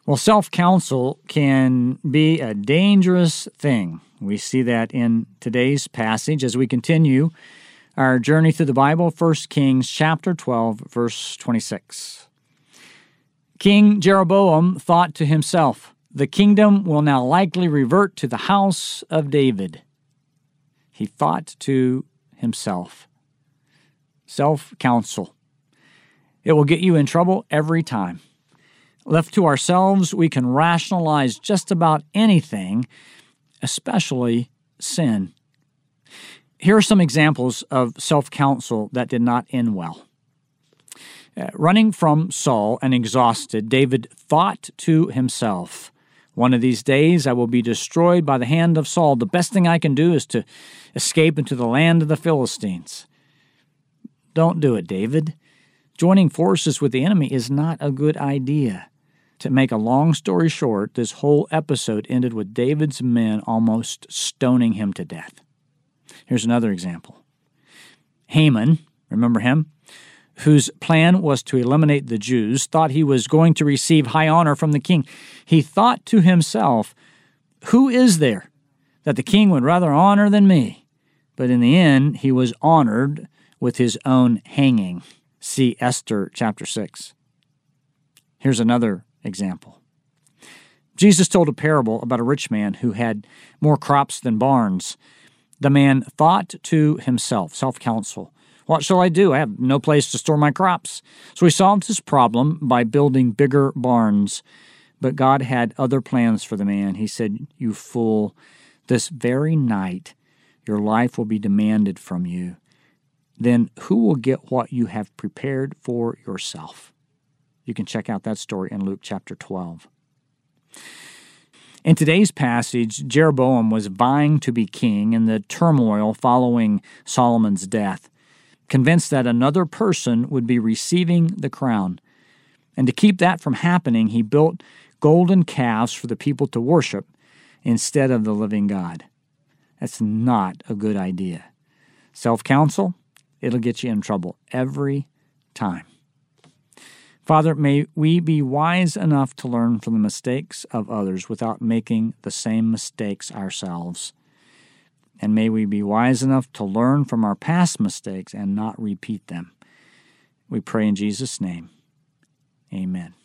Well, self-counsel can be a dangerous thing. We see that in today's passage as we continue our journey through the Bible, 1 Kings chapter 12, verse 26. King Jeroboam thought to himself, "The kingdom will now likely revert to the house of David." He thought to himself. Self-counsel. It will get you in trouble every time. Left to ourselves, we can rationalize just about anything, especially sin. Here are some examples of self-counsel that did not end well. Running from Saul and exhausted, David thought to himself, "One of these days I will be destroyed by the hand of Saul. The best thing I can do is to escape into the land of the Philistines." Don't do it, David. Joining forces with the enemy is not a good idea. To make a long story short, this whole episode ended with David's men almost stoning him to death. Here's another example. Haman, remember him, whose plan was to eliminate the Jews, thought he was going to receive high honor from the king. He thought to himself, "Who is there that the king would rather honor than me?" But in the end, he was honored with his own hanging. See Esther chapter 6. Here's another example. Jesus told a parable about a rich man who had more crops than barns. The man thought to himself, self-counsel, "What shall I do? I have no place to store my crops." So he solved his problem by building bigger barns. But God had other plans for the man. He said, "You fool, this very night your life will be demanded from you. Then who will get what you have prepared for yourself?" You can check out that story in Luke chapter 12. In today's passage, Jeroboam was vying to be king in the turmoil following Solomon's death, convinced that another person would be receiving the crown. And to keep that from happening, he built golden calves for the people to worship instead of the living God. That's not a good idea. Self-counsel, it'll get you in trouble every time. Father, may we be wise enough to learn from the mistakes of others without making the same mistakes ourselves. And may we be wise enough to learn from our past mistakes and not repeat them. We pray in Jesus' name. Amen.